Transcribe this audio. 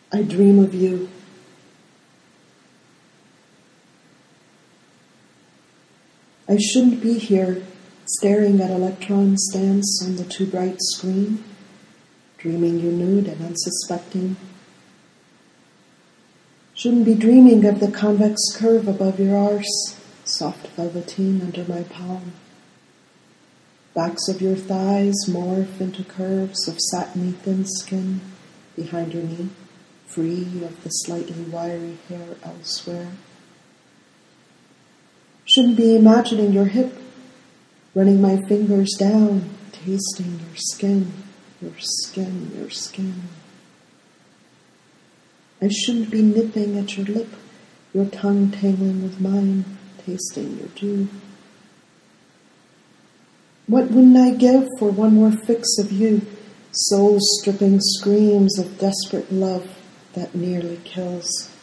I dream of you. I shouldn't be here staring at electrons dance on the too bright screen, dreaming you nude and unsuspecting. Shouldn't be dreaming of the convex curve above your arse, soft velveteen under my palm. Backs of your thighs morph into curves of satiny thin skin behind your knee, free of the slightly wiry hair elsewhere. Shouldn't be imagining your hip, running my fingers down, tasting your skin, your skin, your skin. I shouldn't be nipping at your lip, your tongue tangling with mine, tasting your dew. What wouldn't I give for one more fix of you, soul-stripping screams of desperate love that nearly kills?